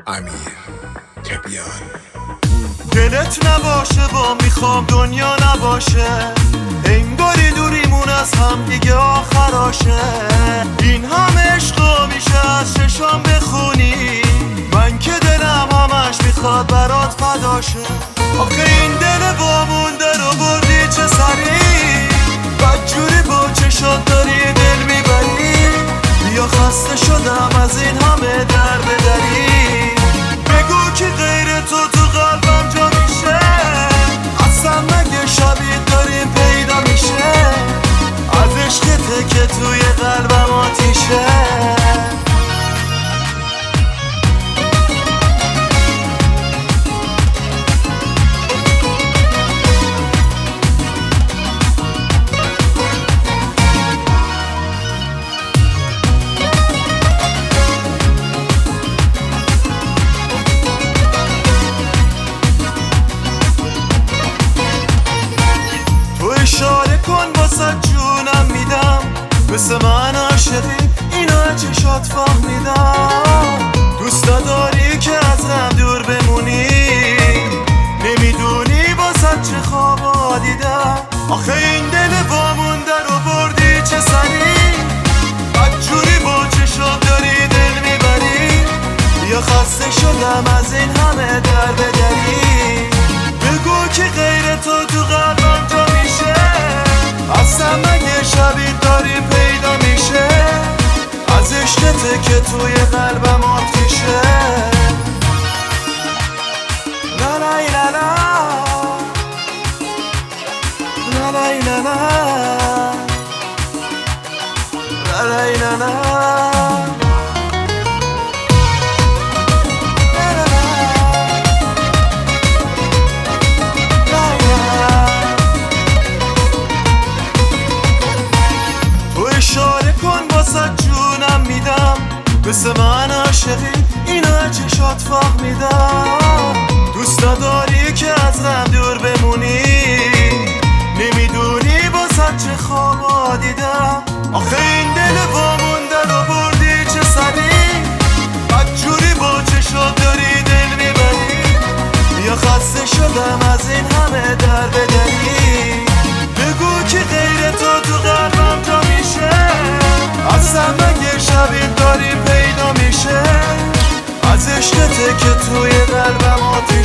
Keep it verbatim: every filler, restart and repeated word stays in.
امیر تبیان. دلت نباشه با میخوام دنیا نباشه، انگاری دوریمون از هم دیگه آخراشه. این همه عشقا میشه از چشام بخونی، من که دلم همش میخواد برات فداشه. آخه این دل وامونده رو بردی چه سری، بدجوری با چشات داری دل میبری. بیا خسته شدم از این همه در بدری، بگو که غیر تو تو قلبم جا میشه. اصلا مگه شبیه داریم پیدا میشه، از عشقته که توی قلبم آتیشه. اشاره کن واسه جونم میدم، مثل من عاشقی اینا چشات فهمیدم. دوست نداری که از هم دور بمونی، نمیدونی واسه چه خوابا دیدم. آخه این دل وامونده رو بردی چه سری، بدجوری با چشات داری دل میبری. یا خسته شدم از این همه در بدری، بگو که غیر تو تو قلبم جا میشه. اصلا مگه شبیه داری پیدا میشه، از عشقته که توی قلبم آتیشه. لا لا لا لا لا لا لا لا لا لا. اشاره کن واسه جونم میدم، مثل من عاشقی اینا چشات فهمیدم. دوست نداری که از هم دور بمونی، نمیدونی واسه چه خوابا دیدم. آخه این دل وامونده رو بردی چه سری، بدجوری با چشات داری دل میبری. یا خسته شدم از این همه در بدری، بگو که غیر تو تو قلبم جا میشه. اصلا مگه شبیه داری پیدا میشه، از عشقته که توی قلبم آتیشه.